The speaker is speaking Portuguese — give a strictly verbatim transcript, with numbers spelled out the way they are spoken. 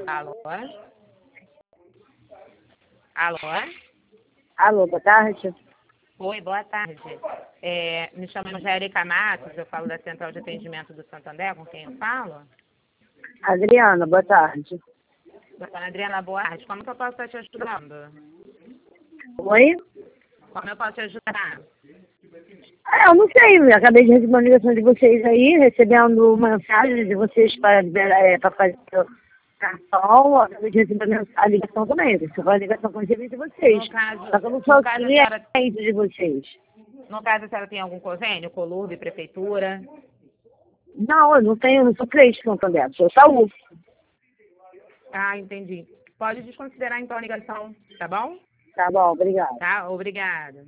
Alô? Alô? Alô, boa tarde. Oi, boa tarde. É, me chamo Angélica Matos, eu falo da Central de Atendimento do Santander, com quem eu falo? Adriana, boa tarde. Dona Adriana, boa tarde. Como que eu posso estar te ajudando? Oi? Como eu posso te ajudar? Ah, eu não sei, eu acabei de receber uma ligação de vocês aí, recebendo mensagem de vocês para, é, para fazer o cartão, eu acabei de receber a mens- a ligação também, recebeu a ligação com o serviço de vocês. No caso, Só que eu não no sou caso, a senhora, cliente de vocês. no caso, a senhora tem algum convênio? Colurbe, prefeitura? Não, eu não tenho, eu não sou cliente de Santander, sou saúde. Ah, entendi. Pode desconsiderar então a ligação, tá bom? Tá bom, obrigada. Tá? Obrigada.